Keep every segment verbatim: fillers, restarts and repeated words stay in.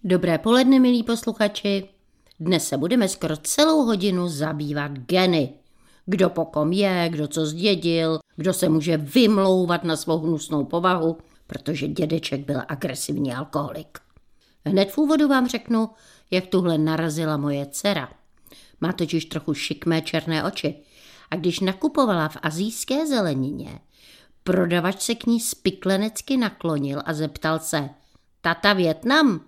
Dobré poledne, milí posluchači. Dnes se budeme skoro celou hodinu zabývat geny. Kdo po kom je, kdo co zdědil, kdo se může vymlouvat na svou hnusnou povahu, protože dědeček byl agresivní alkoholik. Hned v úvodu vám řeknu, jak tuhle narazila moje dcera. Má totiž trochu šikmé černé oči a když nakupovala v asijské zelenině, prodavač se k ní spiklenecky naklonil a zeptal se: Tata Vietnam?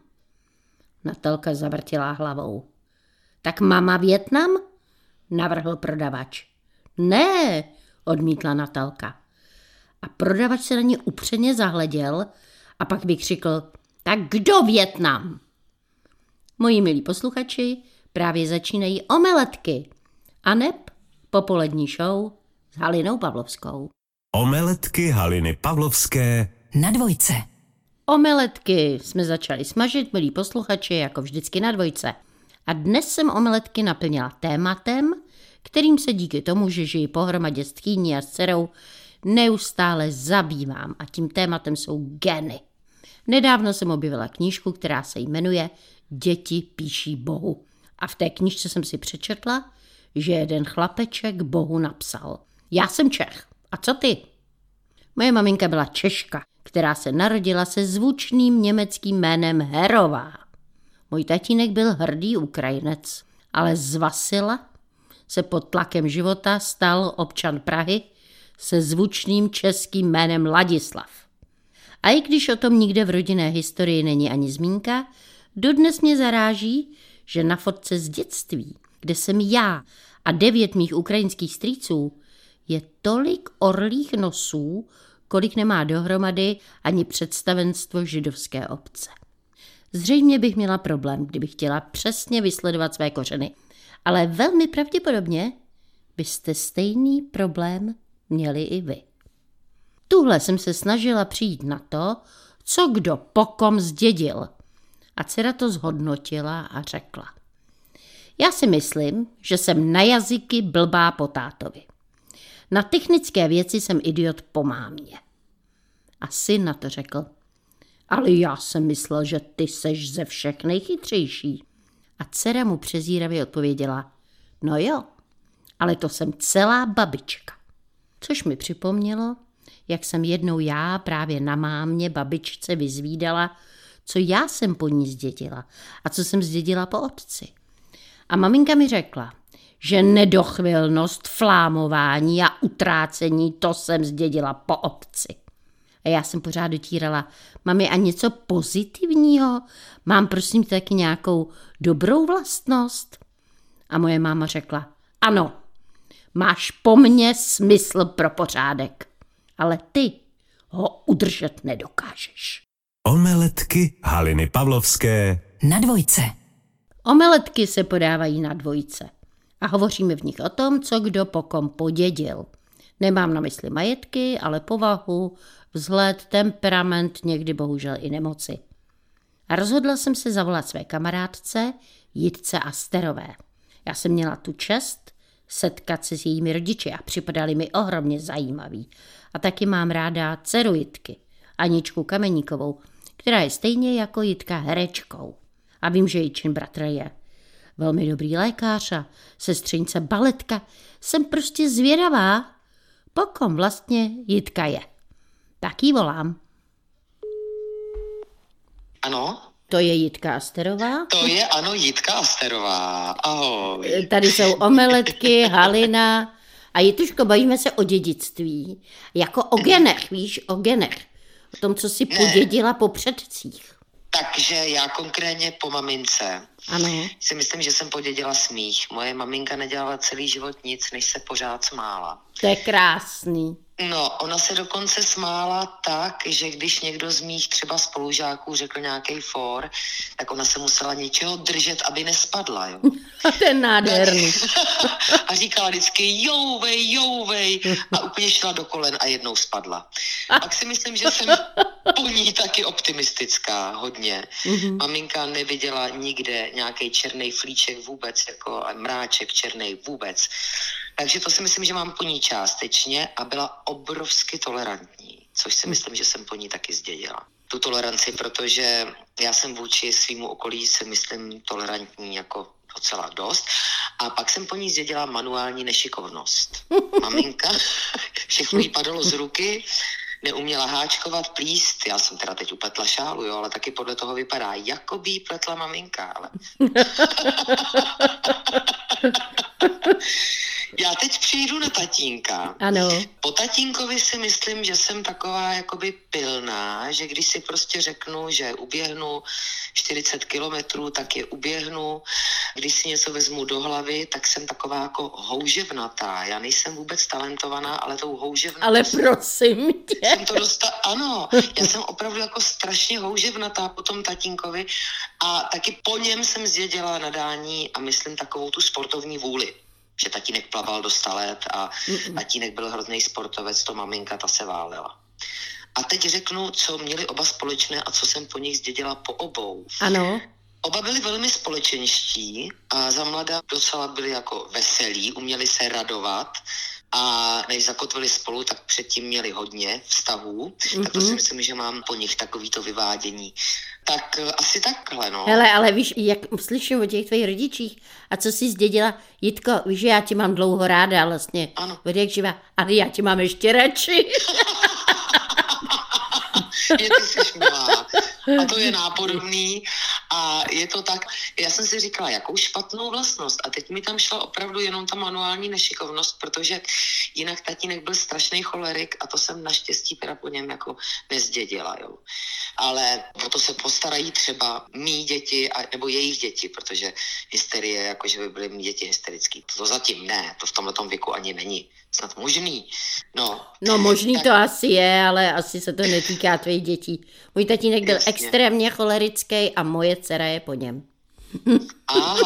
Natalka zavrtila hlavou. Tak mama Vietnam? Navrhl prodavač. Ne, odmítla Natalka. A prodavač se na ní upřeně zahleděl a pak vykřikl: Tak kdo Vietnam? Moji milí posluchači, právě začínají omeletky. Aneb popolední show s Halinou Pavlovskou. Omeletky Haliny Pavlovské na dvojce. Omeletky jsme začali smažit, milí posluchači, jako vždycky na dvojce. A dnes jsem omeletky naplnila tématem, kterým se díky tomu, že žiji pohromadě s tchýní a s dcerou, neustále zabývám. A tím tématem jsou geny. Nedávno jsem objevila knížku, která se jmenuje Děti píší Bohu. A v té knížce jsem si přečetla, že jeden chlapeček Bohu napsal: Já jsem Čech. A co ty? Moje maminka byla Češka, která se narodila se zvučným německým jménem Herová. Můj tatínek byl hrdý Ukrajinec, ale z Vasila se pod tlakem života stal občan Prahy se zvučným českým jménem Ladislav. A i když o tom nikde v rodinné historii není ani zmínka, dodnes mě zaráží, že na fotce z dětství, kde jsem já a devět mých ukrajinských strýců, je tolik orlých nosů, kolik nemá dohromady ani představenstvo židovské obce. Zřejmě bych měla problém, kdybych chtěla přesně vysledovat své kořeny, ale velmi pravděpodobně byste stejný problém měli i vy. Tuhle jsem se snažila přijít na to, co kdo po kom zdědil. A dcera to zhodnotila a řekla: Já si myslím, že jsem na jazyky blbá po tátovi. Na technické věci jsem idiot po mámě. A syn na to řekl: Ale já jsem myslel, že ty seš ze všech nejchytřejší. A dcera mu přezíravě odpověděla: No jo, ale to jsem celá babička. Což mi připomnělo, jak jsem jednou já právě na mámě babičce vyzvídala, co já jsem po ní zdědila a co jsem zdědila po otci. A maminka mi řekla, že nedochvilnost, flámování a utrácení, to jsem zdědila po otci. A já jsem pořád dotírala: Mami, a něco pozitivního? Mám prosím taky nějakou dobrou vlastnost? A moje máma řekla: Ano, máš po mně smysl pro pořádek, ale ty ho udržet nedokážeš. Omeletky Haliny Pavlovské na dvojce. Omeletky se podávají na dvojce a hovoříme v nich o tom, co kdo po kom podědil. Nemám na mysli majetky, ale povahu, vzhled, temperament, někdy bohužel i nemoci. A rozhodla jsem se zavolat své kamarádce Jitce Asterové. Já jsem měla tu čest setkat se s jejími rodiči a připadali mi ohromně zajímaví. A taky mám ráda dceru Jitky, Aničku Kameníkovou, která je stejně jako Jitka herečkou. A vím, že Jičin bratr je velmi dobrý lékař a sestřenice baletka. Jsem prostě zvědavá, po kom vlastně Jitka je. Tak jí volám. Ano? To je Jitka Asterová. To je, ano, Jitka Asterová. Ahoj. Tady jsou omeletky, Halina. A Jituško, bavíme se o dědictví. Jako o genech, víš, o genech. O tom, co si podědila po předcích. Takže já konkrétně po mamince. Ano. Si myslím, že jsem podědila smích. Moje maminka nedělala celý život nic, než se pořád smála. To je krásný. No, ona se dokonce smála tak, že když někdo z mých třeba spolužáků řekl nějaký for, tak ona se musela něčeho držet, aby nespadla, jo. A ten nádherný. A říkala vždycky jouvej, jouvej a úplně šla do kolen a jednou spadla. Pak si myslím, že jsem po ní taky optimistická hodně. Mm-hmm. Maminka neviděla nikde nějaký černý flíček vůbec, jako mráček černý vůbec. Takže to si myslím, že mám po ní částečně a byla obrovsky tolerantní, což si myslím, že jsem po ní taky zdědila. tu toleranci, protože já jsem vůči svýmu okolí, si myslím, tolerantní jako docela dost. A pak jsem po ní zdědila manuální nešikovnost. Maminka, všechno jí padalo z ruky, neuměla háčkovat, plíst. Já jsem teda teď upletla šálu, jo, ale taky podle toho vypadá, jako by jí pletla maminka, ale... Já teď přijdu na tatínka. Ano. Po tatínkovi si myslím, že jsem taková jakoby pilná, že když si prostě řeknu, že uběhnu čtyřicet kilometrů, tak je uběhnu. Když si něco vezmu do hlavy, tak jsem taková jako houževnatá. Já nejsem vůbec talentovaná, ale tou houževnatá. Ale prosím tě. Jsem to dostala, ano, já jsem opravdu jako strašně houževnatá po tom tatínkovi a taky po něm jsem zdědila nadání a myslím takovou tu sportovní vůli. Že tatínek plaval do sta let a Mm-mm. tatínek byl hrozný sportovec, to maminka, ta se válela. A teď řeknu, co měli oba společné a co jsem po nich zdědila po obou. Ano. Oba byli velmi společenští a za mladá docela byli jako veselí, uměli se radovat a než zakotvili spolu, tak předtím měli hodně vztahů, mm-hmm. tak to si myslím, že mám po nich takovýto vyvádění. Tak asi takhle, no. Hele, ale víš, jak slyším o těch tvých rodičích a co jsi zdědila, Jitko, víš, že já tě mám dlouho ráda vlastně. Ano. Od jak živa, ale já tě mám ještě radši. Je, ty jsi milá. A to je nápodobný. A je to tak, já jsem si říkala, jakou špatnou vlastnost. A teď mi tam šla opravdu jenom ta manuální nešikovnost, protože jinak tatínek byl strašný cholerik a to jsem naštěstí teda po něm jako nezdědila, jo. Ale o to se postarají třeba mý děti, a, nebo jejich děti, protože hysterie, jakože by byly mý děti hysterický. To zatím ne, to v tomhletom věku ani není snad možný. No, no možný tak... to asi je, ale asi se to netýká tvých dětí. Můj tatínek byl Jasně. extrémně cholerický a moje dcera je po něm. Ah.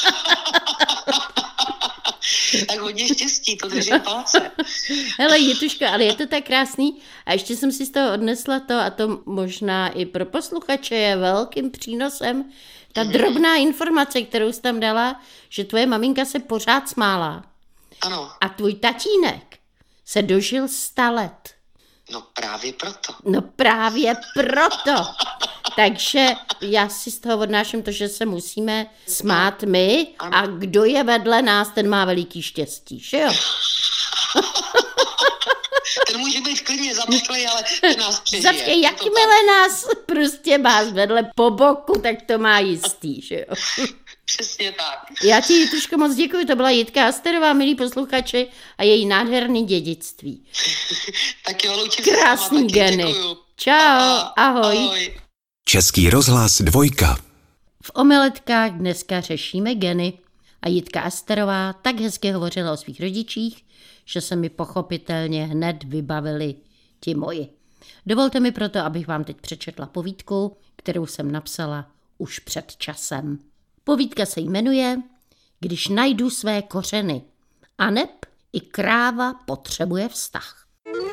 Tak hodně štěstí, to držím palce. Hele, Jituško, ale je to tak krásný. A ještě jsem si z toho odnesla to, a to možná i pro posluchače je velkým přínosem, ta drobná informace, kterou jsi tam dala, že tvoje maminka se pořád smála. Ano. A tvůj tatínek se dožil sta let. No právě proto. No právě proto. Takže já si z toho odnáším to, že se musíme smát my a kdo je vedle nás, ten má veliký štěstí, že jo? Ten může být klidně zapřeklej, ale ten nás přežije. Zavštěj, jakmile nás prostě máš vedle po boku, tak to má jistý, že jo? Přesně tak. Já ti, Jitruško, moc děkuji, to byla Jitka Asterová, milí posluchači, a její nádherný dědictví. Tak jo, loučím se s váma, krásný taky geny. Děkuju. Čau, ahoj. ahoj. Český rozhlas dvojka. V Omeletkách dneska řešíme geny a Jitka Asterová tak hezky hovořila o svých rodičích, že se mi pochopitelně hned vybavili ti moji. Dovolte mi proto, abych vám teď přečetla povídku, kterou jsem napsala už před časem. Povídka se jmenuje Když najdu své kořeny. Aneb i kráva potřebuje vztah.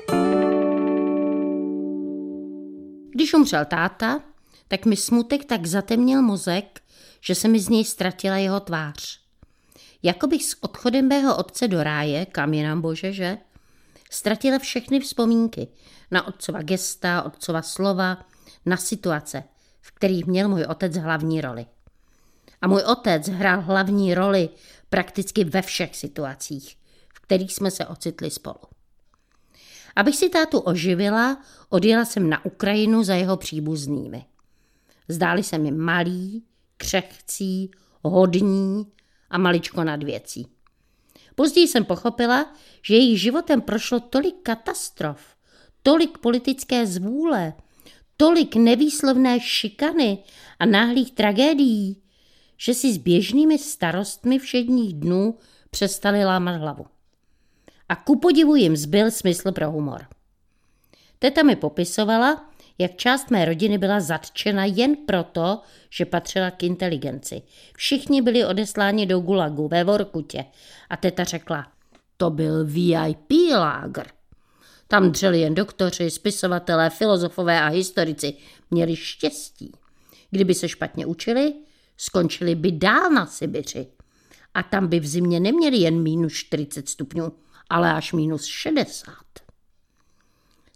Když umřel táta, tak mi smutek tak zatemnil mozek, že se mi z něj ztratila jeho tvář. Jako bych s odchodem mého otce do ráje, kam je nám bože, že? Ztratila všechny vzpomínky na otcova gesta, otcova slova, na situace, v kterých měl můj otec hlavní roli. A můj otec hrál hlavní roli prakticky ve všech situacích, v kterých jsme se ocitli spolu. Abych si tátu oživila, odjela jsem na Ukrajinu za jeho příbuznými. Zdáli se mi malí, křehcí, hodní a maličko nad věcí. Později jsem pochopila, že jejich životem prošlo tolik katastrof, tolik politické zvůle, tolik nevýslovné šikany a náhlých tragédií, že si s běžnými starostmi všedních dnů přestali lámat hlavu. A ku podivu jim zbyl smysl pro humor. Teta mi popisovala, jak část mé rodiny byla zatčena jen proto, že patřila k inteligenci. Všichni byli odesláni do gulagu ve Vorkutě a teta řekla, to byl V I P lágr. Tam dřeli jen doktoři, spisovatelé, filozofové a historici. Měli štěstí. Kdyby se špatně učili, skončili by dál na Sibiři. A tam by v zimě neměli jen minus čtyřicet stupňů, ale až minus šedesát.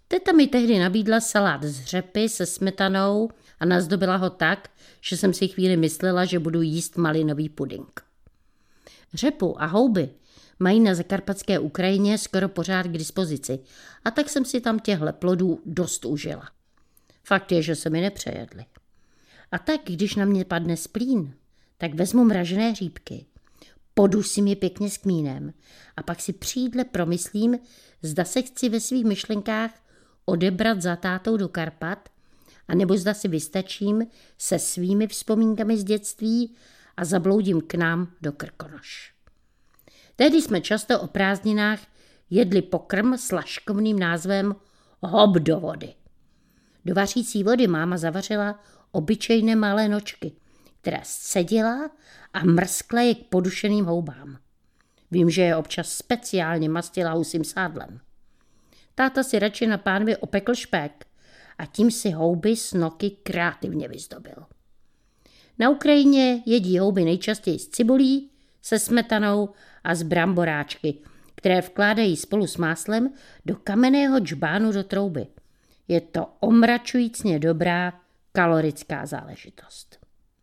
Teta mi tehdy nabídla salát z řepy se smetanou a nazdobila ho tak, že jsem si chvíli myslela, že budu jíst malinový puding. Řepu a houby mají na zakarpatské Ukrajině skoro pořád k dispozici a tak jsem si tam těhle plodů dost užila. Fakt je, že se mi nepřejedly. A tak, když na mě padne splín, tak vezmu mražené hříbky, podusím je pěkně s kmínem a pak si při promyslím, zda se chci ve svých myšlenkách odebrat za tátou do Karpat, anebo zda si vystačím se svými vzpomínkami z dětství a zabloudím k nám do Krkonoš. Tehdy jsme často o prázdninách jedli pokrm s laškovným názvem hob do vody. Do vařící vody máma zavařila obyčejné malé nočky, které scedila a mrskla je k podušeným houbám. Vím, že je občas speciálně mastila husím sádlem. Táta si radši na pánvi opekl špek a tím si houby s noky kreativně vyzdobil. Na Ukrajině jedí houby nejčastěji s cibulí, se smetanou a z bramboráčky, které vkládají spolu s máslem do kamenného džbánu do trouby. Je to omračujícně dobrá kalorická záležitost.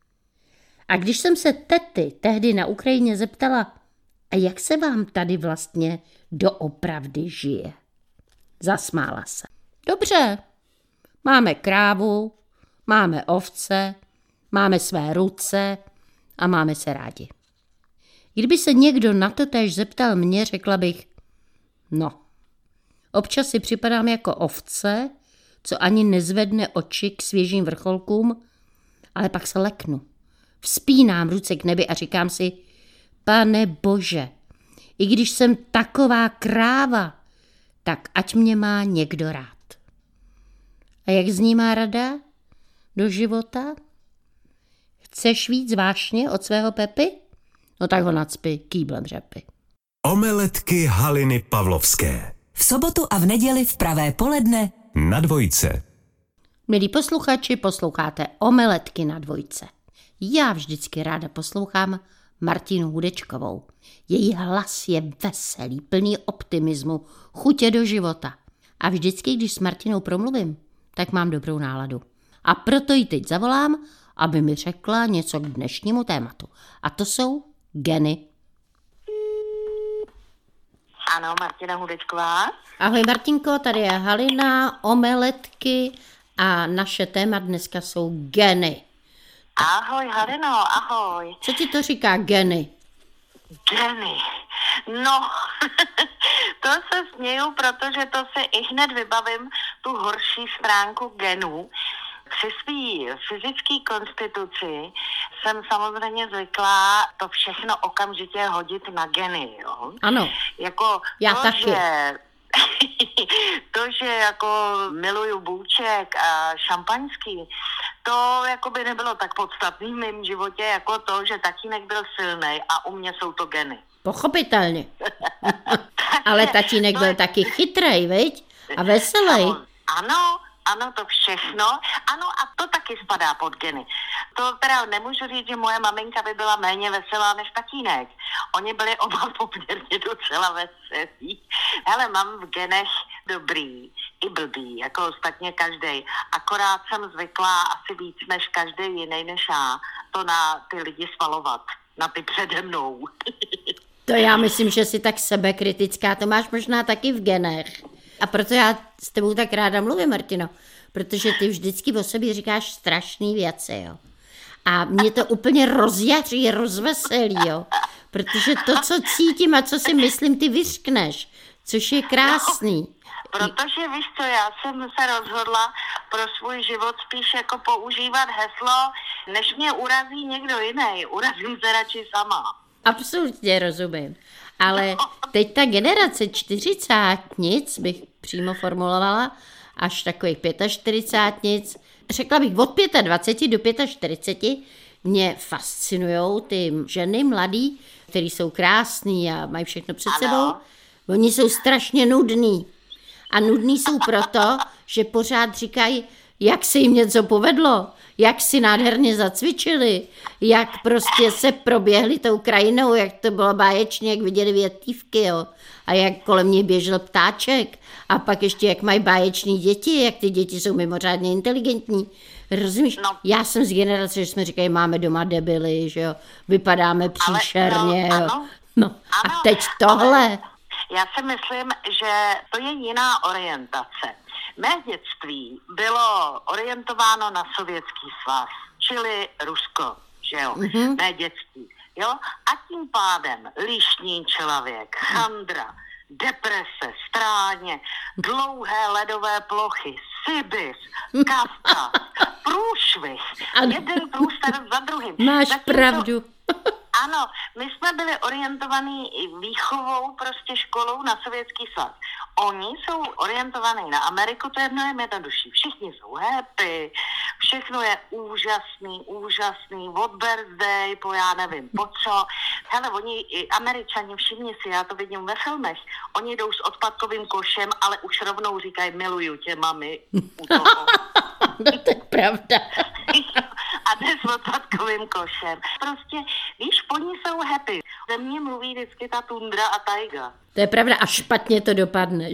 A když jsem se tety tehdy na Ukrajině zeptala, a jak se vám tady vlastně doopravdy žije? Zasmála se. Dobře, máme krávu, máme ovce, máme své ruce a máme se rádi. Kdyby se někdo na to též zeptal mě, řekla bych, no, občas si připadám jako ovce, co ani nezvedne oči k svěžím vrcholkům, ale pak se leknu. Vzpínám ruce k nebi a říkám si, Pane Bože, i když jsem taková kráva, tak ať mě má někdo rád. A jak zní má rada do života? Chceš víc vášně od svého Pepy? No tak ho nacpi kýblem řepy. Omeletky Haliny Pavlovské. V sobotu a v neděli v pravé poledne Na dvojce. Milí posluchači, posloucháte Omeletky na dvojce. Já vždycky ráda poslouchám Martinu Hudečkovou. Její hlas je veselý, plný optimismu, chutě do života. A vždycky, když s Martinou promluvím, tak mám dobrou náladu. A proto ji teď zavolám, aby mi řekla něco k dnešnímu tématu. A to jsou geny. Ano, Martina Hudečková. Ahoj Martinko, tady je Halina, Omeletky a naše téma dneska jsou geny. Ahoj Halino, ahoj. Co ti to říká geny? Geny. No, to se směju, protože to se i hned vybavím tu horší stránku genů. Při své fyzické konstituci jsem samozřejmě zvyklá to všechno okamžitě hodit na geny, jo. Ano, jako já to, taky. Že, to, že jako miluju bůček a šampaňský, to jako by nebylo tak podstatný v mém životě, jako to, že tatínek byl silnej a u mě jsou to geny. Pochopitelně. Ale tatínek byl taky chytrej, viď? A veselý. Ano, ano, to všechno. Ano, a to taky spadá pod geny. To teda nemůžu říct, že moje maminka by byla méně veselá než tatínek. Oni byli oba poměrně docela veselí. Hele, mám v genech dobrý i blbý, jako ostatně každej. Akorát jsem zvyklá asi víc než každý jiný než já to na ty lidi svalovat. Na ty přede mnou. To já myslím, že jsi tak sebekritická, to máš možná taky v genech. A proto já s tebou tak ráda mluvím, Martino, protože ty vždycky o sobě říkáš strašný věci, jo. A mě to úplně rozjaří, rozveselí, jo. Protože to, co cítím a co si myslím, ty vyřkneš, což je krásný. No, protože víš co, já jsem se rozhodla pro svůj život spíš jako používat heslo, než mě urazí někdo jiný, urazím se radši sama. Absolutně rozumím. Ale teď ta generace čtyřicátnic, bych přímo formulovala, až takových pětačtyřicátnic, řekla bych od dvacet pět do čtyřicet pět, mě fascinujou ty ženy mladý, který jsou krásný a mají všechno před sebou. Oni jsou strašně nudný. A nudný jsou proto, že pořád říkají, jak se jim něco povedlo, jak si nádherně zacvičili, jak prostě se proběhli tou krajinou, jak to bylo báječně, jak viděli větívky, jo. A jak kolem nich běžel ptáček. A pak ještě, jak mají báječní děti, jak ty děti jsou mimořádně inteligentní. Rozumíš? No. Já jsem z generace, že jsme říkali, máme doma debily, že jo, vypadáme příšerně, ale, no, jo. Ano, no. ano, A teď tohle. Já si myslím, že to je jiná orientace. Mé dětství bylo orientováno na Sovětský svaz, čili Rusko, že jo, mm-hmm. mé dětství, jo, a tím pádem líšní člověk, chandra, deprese, stráně, dlouhé ledové plochy, Sibir, Kavkaz, průšvih, jeden průster za druhým. Máš tak pravdu. To, ano, my jsme byli orientovaní výchovou, prostě školou na Sovětský svaz. Oni jsou orientovaní na Ameriku, to je mnohem jednodušší. Všichni jsou happy, všechno je úžasný, úžasný, od birthday, po já nevím, po co. Hele, oni, i Američani, všimni si, já to vidím ve filmech, oni jdou s odpadkovým košem, ale už rovnou říkají, miluju tě, mami, u toho. No to je pravda. A jde s odpadkovým košem. Prostě, víš, oni jsou happy. Ze mě mluví vždycky ta tundra a tajga. To je pravda a špatně to dopadne.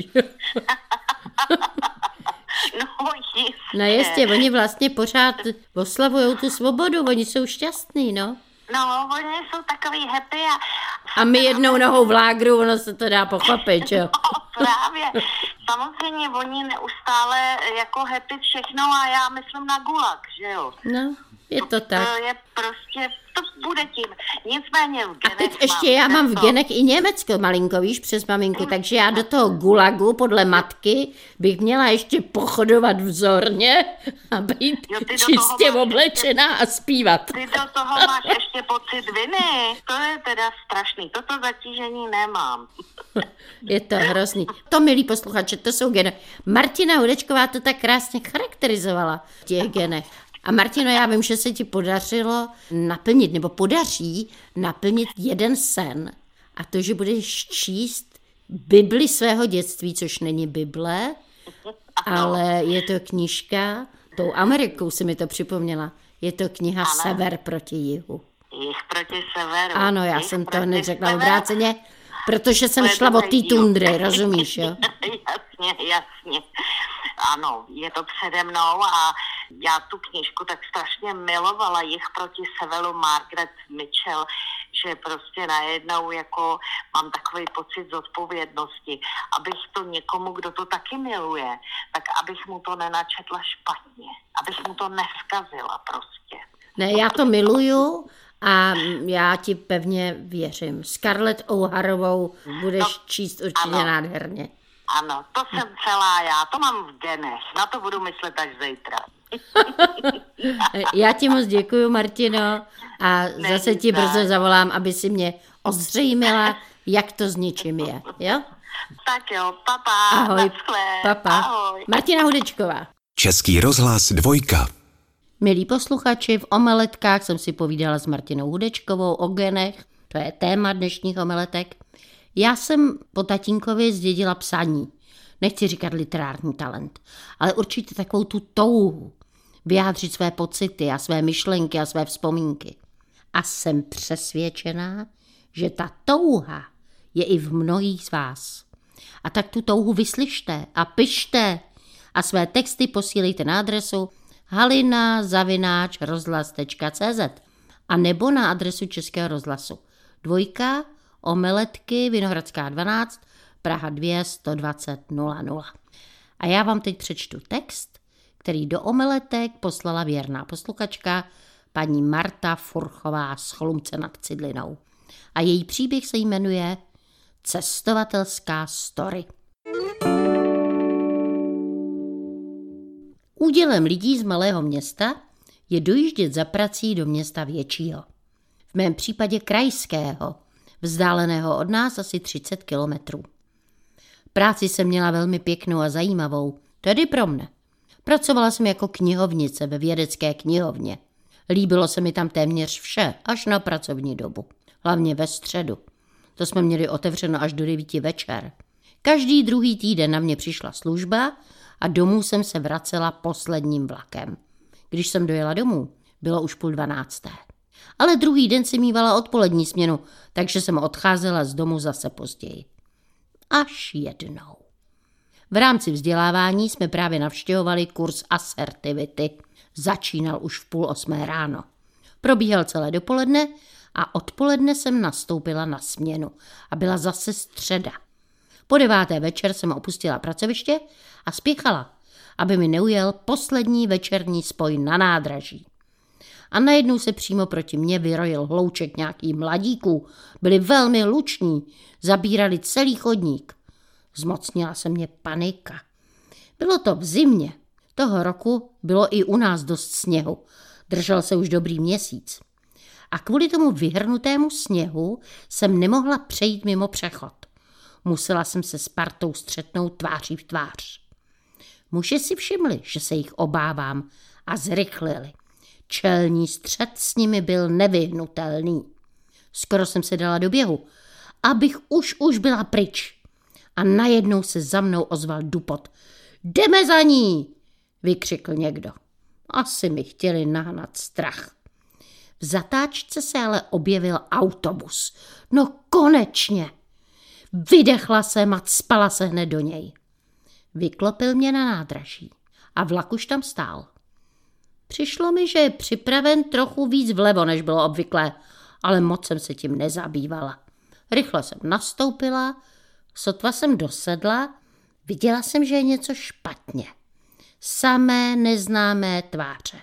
No jistě. No jistě, oni vlastně pořád oslavujou tu svobodu, oni jsou šťastní, no. No, oni jsou takový happy a... A my jednou nohou v lágru, ono se to dá pochopit, jo. No, právě. Samozřejmě oni neustále jako happy všechno a já myslím na gulag, že jo. No, je to tak. To je prostě, to bude tím. Nicméně v genech A teď ještě já mám v genech i Německo malinko, víš, přes maminku, takže já do toho gulagu podle matky bych měla ještě pochodovat vzorně a být jo, čistě oblečená a zpívat. Ty do toho máš ještě pocit viny. To je teda strašný. Toto zatížení nemám. Je to hrozný. To, milí posluchače, to jsou geny. Martina Hudečková to tak krásně charakterizovala v těch genech. A Martino, já vím, že se ti podařilo naplnit, nebo podaří naplnit jeden sen. A to, že budeš číst Bibli svého dětství, což není Bible, ale je to knížka, tou Amerikou si mi to připomněla, je to kniha ano. Sever proti jihu. Jich proti severu. Ano, já Jich jsem to hned řekla severu. obráceně, protože jsem šla od té tundry, rozumíš, jo? Jasně, jasně. Ano, je to přede mnou a já tu knížku tak strašně milovala, Jich proti severu Margaret Mitchell, že prostě najednou jako mám takový pocit zodpovědnosti, abych to někomu, kdo to taky miluje, tak abych mu to nenačetla špatně, abych mu to neskazila prostě. Ne, já to miluju a já ti pevně věřím. Scarlett O'Harovou budeš no, číst určitě ano. nádherně. Ano, to jsem celá já, to mám v genech, na to budu myslet až zítra. Já ti moc děkuju, Martino, a Není zase ti tak. brzo zavolám, aby si mě ozřejmila, jak to s ničím je, jo? Tak jo, papa, ahoj, papa. Ahoj. Martina Hudečková. Český rozhlas dvojka. Milí posluchači, v omeletkách jsem si povídala s Martinou Hudečkovou o genech, to je téma dnešních omeletek. Já jsem po tatínkovi zdědila psaní. Nechci říkat literární talent, ale určitě takovou tu touhu vyjádřit své pocity a své myšlenky a své vzpomínky. A jsem přesvědčená, že ta touha je i v mnohých z vás. A tak tu touhu vyslyšte a pište a své texty posílejte na adresu halina zavináč rozhlas tečka cé zet a nebo na adresu Českého rozhlasu. Dvojka, Omeletky, Vinohradská dvanáct, Praha dva, sto dvacet nula nula. A já vám teď přečtu text, který do Omeletek poslala věrná posluchačka paní Marta Furchová z Chlumce nad Cidlinou. A její příběh se jmenuje Cestovatelská story. Údělem lidí z malého města je dojíždět za prací do města většího. V mém případě krajského, vzdáleného od nás asi třicet kilometrů. Práci jsem měla velmi pěknou a zajímavou, tedy pro mne. Pracovala jsem jako knihovnice ve vědecké knihovně. Líbilo se mi tam téměř vše, až na pracovní dobu. Hlavně ve středu. To jsme měli otevřeno až do devíti večer. Každý druhý týden na mě přišla služba a domů jsem se vracela posledním vlakem. Když jsem dojela domů, bylo už půl dvanácté. Ale druhý den si mívala odpolední směnu, takže jsem odcházela z domu zase později. Až jednou. V rámci vzdělávání jsme právě navštěvovali kurz asertivity. Začínal už v půl osmé ráno. Probíhal celé dopoledne a odpoledne jsem nastoupila na směnu a byla zase středa. Po deváté večer jsem opustila pracoviště a spěchala, aby mi neujel poslední večerní spoj na nádraží. A najednou se přímo proti mně vyrojil hlouček nějakých mladíků. Byli velmi luční, zabírali celý chodník. Zmocnila se mě panika. Bylo to v zimě. Toho roku bylo i u nás dost sněhu. Držel se už dobrý měsíc. A kvůli tomu vyhrnutému sněhu jsem nemohla přejít mimo přechod. Musela jsem se s partou střetnout tváří v tvář. Muži si všimli, že se jich obávám a zrychlili. Čelní střet s nimi byl nevyhnutelný. Skoro jsem se dala do běhu, abych už už byla pryč. A najednou se za mnou ozval dupot. Jdeme za ní, vykřikl někdo. Asi mi chtěli nahnat strach. V zatáčce se ale objevil autobus. No konečně. Vydechla jsem a spala se hned do něj. Vyklopil mě na nádraží a vlak už tam stál. Přišlo mi, že je připraven trochu víc vlevo, než bylo obvyklé, ale moc jsem se tím nezabývala. Rychle jsem nastoupila, sotva jsem dosedla, viděla jsem, že je něco špatně. Samé neznámé tváře.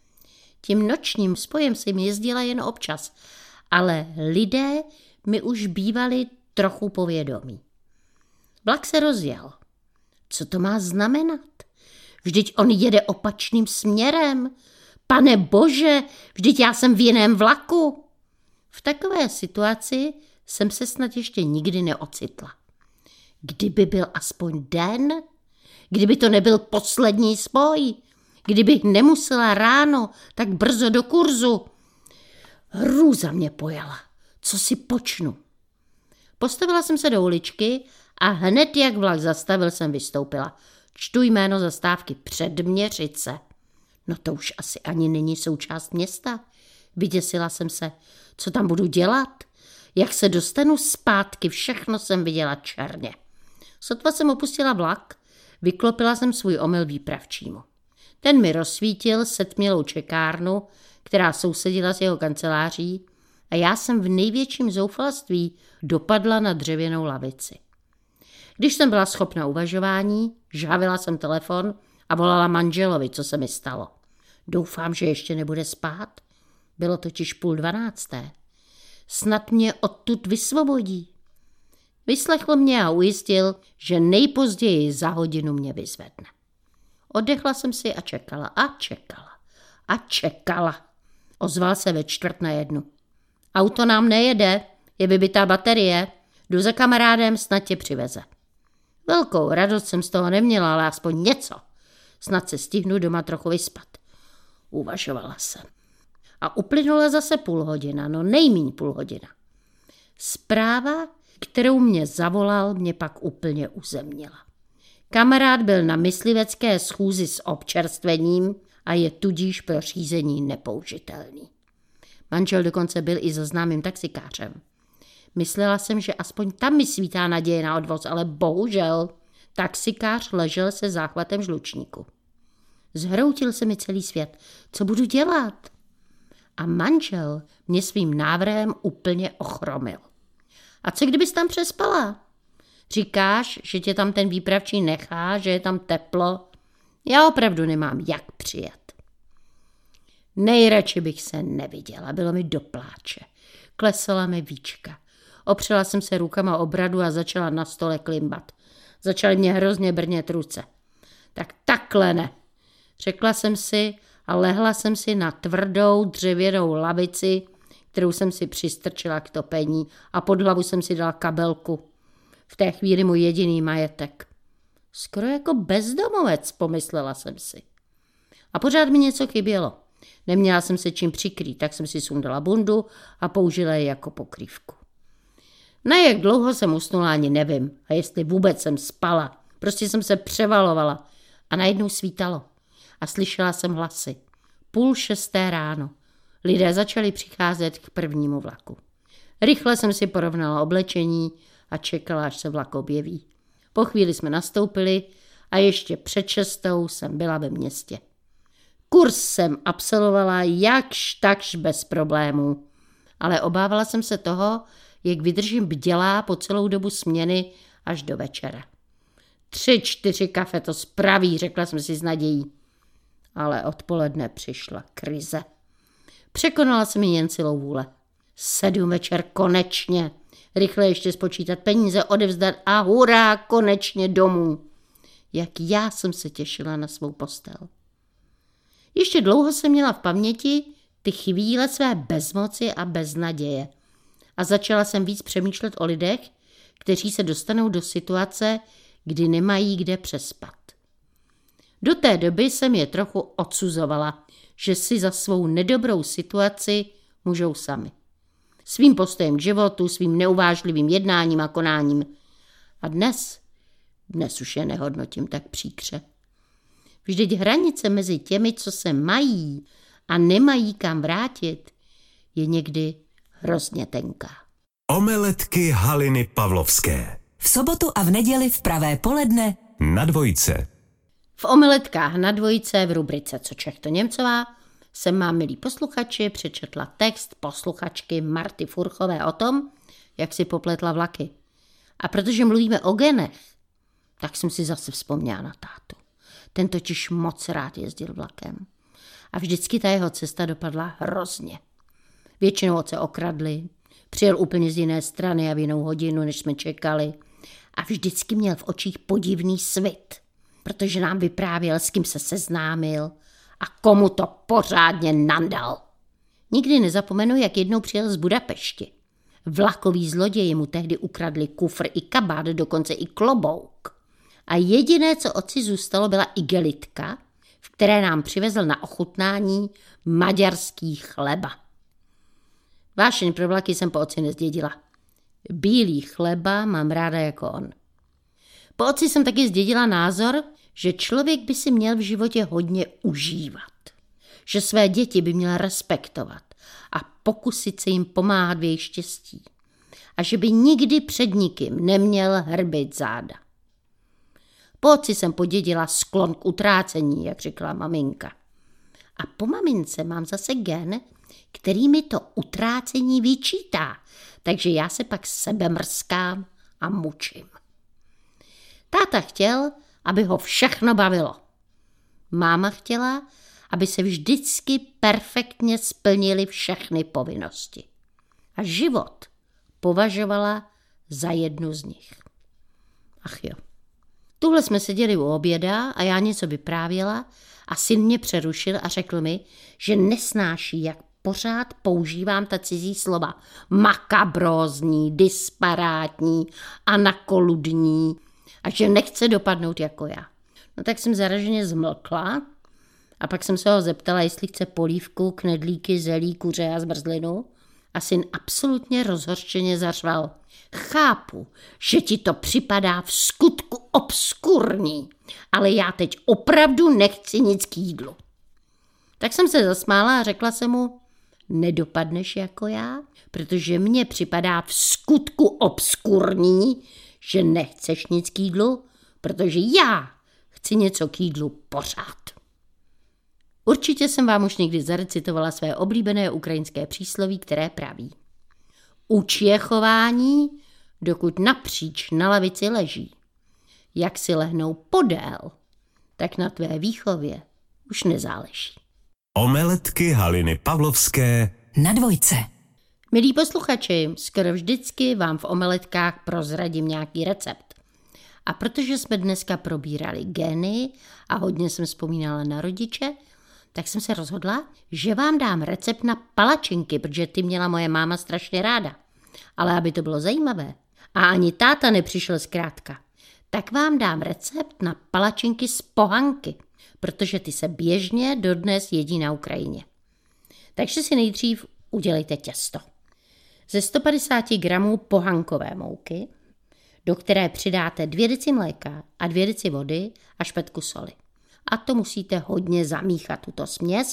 Tím nočním spojem jsem jezdila jen občas, ale lidé mi už bývali trochu povědomí. Vlak se rozjel. Co to má znamenat? Vždyť on jede opačným směrem. Pane bože, vždyť já jsem v jiném vlaku. V takové situaci jsem se snad ještě nikdy neocitla. Kdyby byl aspoň den, kdyby to nebyl poslední spoj, kdybych nemusela ráno tak brzo do kurzu. Hrůza mě pojala. Co si počnu? Postavila jsem se do uličky a hned jak vlak zastavil, jsem vystoupila. Čtu jméno zastávky Předměřice. No to už asi ani není součást města. Vyděsila jsem se. Co tam budu dělat? Jak se dostanu zpátky? Všechno jsem viděla černě. Sotva jsem opustila vlak, vyklopila jsem svůj omyl výpravčímu. Ten mi rozsvítil setmělou čekárnu, která sousedila s jeho kanceláří, a já jsem v největším zoufalství dopadla na dřevěnou lavici. Když jsem byla schopna uvažování, žhavila jsem telefon a volala manželovi, co se mi stalo. Doufám, že ještě nebude spát. Bylo totiž půl dvanácté. Snad mě odtud vysvobodí. Vyslechl mě a ujistil, že nejpozději za hodinu mě vyzvedne. Oddechla jsem si a čekala a čekala a čekala. Ozval se ve čtvrt na jednu. Auto nám nejede, je vybitá baterie, jdu za kamarádem, snad tě přiveze. Velkou radost jsem z toho neměla, ale aspoň něco. Snad se stihnu doma trochu vyspat. Uvažovala jsem. A uplynula zase půl hodina, no nejmíň půl hodina. Zpráva, kterou mě zavolal, mě pak úplně uzemnila. Kamarád byl na myslivecké schůzi s občerstvením a je tudíž pro řízení nepoužitelný. Manžel dokonce byl i za známým taxikářem. Myslela jsem, že aspoň tam mi svítá naděje na odvoz, ale bohužel taxikář ležel se záchvatem žlučníku. Zhroutil se mi celý svět. Co budu dělat? A manžel mě svým návrhem úplně ochromil. A co kdybys tam přespala? Říkáš, že tě tam ten výpravčí nechá, že je tam teplo? Já opravdu nemám jak přijet. Nejradši bych se neviděla, bylo mi do pláče. Klesala mi víčka. Opřela jsem se rukama o bradu a začala na stole klimbat. Začaly mě hrozně brnět ruce. Tak takhle ne, řekla jsem si a lehla jsem si na tvrdou dřevěnou lavici, kterou jsem si přistrčila k topení, a pod hlavu jsem si dala kabelku. V té chvíli můj jediný majetek. Skoro jako bezdomovec, pomyslela jsem si. A pořád mi něco chybělo. Neměla jsem se čím přikrýt, tak jsem si sundala bundu a použila ji jako pokrývku. Na jak dlouho jsem usnula, ani nevím. A jestli vůbec jsem spala. Prostě jsem se převalovala. A najednou svítalo. A slyšela jsem hlasy. Půl šesté ráno. Lidé začali přicházet k prvnímu vlaku. Rychle jsem si porovnala oblečení a čekala, až se vlak objeví. Po chvíli jsme nastoupili a ještě před šestou jsem byla ve městě. Kurz jsem absolvovala jakž takž bez problémů, ale obávala jsem se toho, jak vydržím bdělá po celou dobu směny až do večera. Tři, čtyři kafe to spraví, řekla jsem si s nadějí. Ale odpoledne přišla krize. Překonala jsem ji jen silou vůle. Sedm večer konečně. Rychle ještě spočítat peníze, odevzdat a hurá, konečně domů. Jak já jsem se těšila na svou postel. Ještě dlouho jsem měla v paměti ty chvíle své bezmoci a beznaděje. A začala jsem víc přemýšlet o lidech, kteří se dostanou do situace, kdy nemají kde přespat. Do té doby jsem je trochu odsuzovala, že si za svou nedobrou situaci můžou sami. Svým postojem k životu, svým neuvážlivým jednáním a konáním. A dnes, dnes už je nehodnotím tak příkře. Vždyť hranice mezi těmi, co se mají a nemají kam vrátit, je někdy hrozně tenká. Omeletky Haliny Pavlovské. V sobotu a v neděli v pravé poledne Na dvojce. V omeletkách na dvojce v rubrice Co Čech to Němcová jsem, mám milí posluchači, přečetla text posluchačky Marty Furchové o tom, jak si popletla vlaky. A protože mluvíme o genech, tak jsem si zase vzpomněla na tátu. Ten totiž moc rád jezdil vlakem. A vždycky ta jeho cesta dopadla hrozně. Většinou otce okradli, přijel úplně z jiné strany a v jinou hodinu, než jsme čekali. A vždycky měl v očích podivný svit, protože nám vyprávěl, s kým se seznámil a komu to pořádně nandal. Nikdy nezapomenu, jak jednou přijel z Budapešti. Vlakoví zloději mu tehdy ukradli kufr i kabát, dokonce i klobouk. A jediné, co otci zůstalo, byla igelitka, v které nám přivezl na ochutnání maďarský chleba. Vášeň pro vlaky jsem po otci nezdědila. Bílý chleba mám ráda jako on. Po otci jsem taky zdědila názor, že člověk by si měl v životě hodně užívat. Že své děti by měl respektovat a pokusit se jim pomáhat v jejich štěstí. A že by nikdy před nikým neměl hrbit záda. Po otci jsem podědila sklon k utrácení, jak řekla maminka. A po mamince mám zase gen, který mi to utrácení vyčítá, takže já se pak sebemrskám a mučím. Táta chtěl, aby ho všechno bavilo. Máma chtěla, aby se vždycky perfektně splnily všechny povinnosti. A život považovala za jednu z nich. Ach jo. Tuhle jsme seděli u oběda a já něco vyprávěla a syn mě přerušil a řekl mi, že nesnáší, jak pořád používám ta cizí slova. Makabrózní, disparátní, anakoludní a že nechce dopadnout jako já. No tak jsem zaraženě zmlkla a pak jsem se ho zeptala, jestli chce polívku, knedlíky, zelí, kuře a zmrzlinu. A syn absolutně rozhořčeně zařval. Chápu, že ti to připadá v skutku obskurní, ale já teď opravdu nechci nic k jídlu. Tak jsem se zasmála a řekla jsem mu, nedopadneš jako já, protože mně připadá v skutku obskurní, že nechceš nic k jídlu, protože já chci něco k jídlu pořád. Určitě jsem vám už někdy zarecitovala své oblíbené ukrajinské přísloví, které praví. Uč je chování, dokud napříč na lavici leží. Jak si lehnou podél, tak na tvé výchově už nezáleží. Omeletky Haliny Pavlovské Na dvojce. Milí posluchači, skoro vždycky vám v omeletkách prozradím nějaký recept. A protože jsme dneska probírali gény a hodně jsem vzpomínala na rodiče, tak jsem se rozhodla, že vám dám recept na palačinky, protože ty měla moje máma strašně ráda. Ale aby to bylo zajímavé a ani táta nepřišel zkrátka, tak vám dám recept na palačinky z pohanky, protože ty se běžně dodnes jedí na Ukrajině. Takže si nejdřív udělejte těsto. Ze sto padesát gramů pohankové mouky, do které přidáte dvě deci mléka a dvě deci vody a špetku soli. A to musíte hodně zamíchat, tuto směs,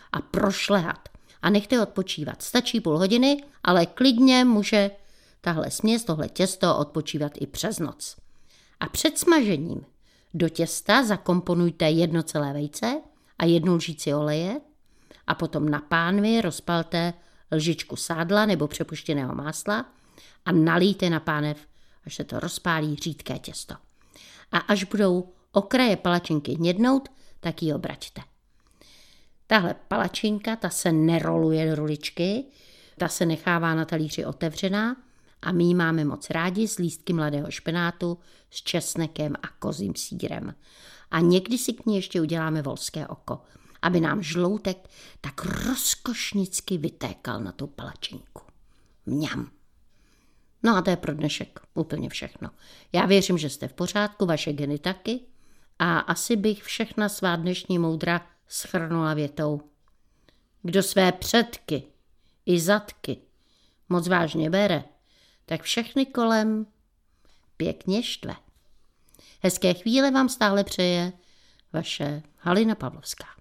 a prošlehat. A nechte ho odpočívat. Stačí půl hodiny, ale klidně může tahle směs, tohle těsto odpočívat i přes noc. A před smažením do těsta zakomponujte jedno celé vejce a jednu lžíci oleje a potom na pánvi rozpalte lžičku sádla nebo přepuštěného másla a nalijte na pánev, až se to rozpálí řídké těsto. A až budou okraje palačinky hnědnout, tak ji obraťte. Tahle palačinka, ta se neroluje do ruličky, ta se nechává na talíři otevřená a my ji máme moc rádi s lístky mladého špenátu, s česnekem a kozím sýrem. A někdy si k ní ještě uděláme volské oko, aby nám žloutek tak rozkošnicky vytékal na tu palačinku. Mňam. No a to je pro dnešek úplně všechno. Já věřím, že jste v pořádku, vaše geny taky. A asi bych všechna svá dnešní moudra shrnula větou. Kdo své předky i zadky moc vážně bere, tak všechny kolem pěkně štve. Hezké chvíle vám stále přeje vaše Halina Pavlovská.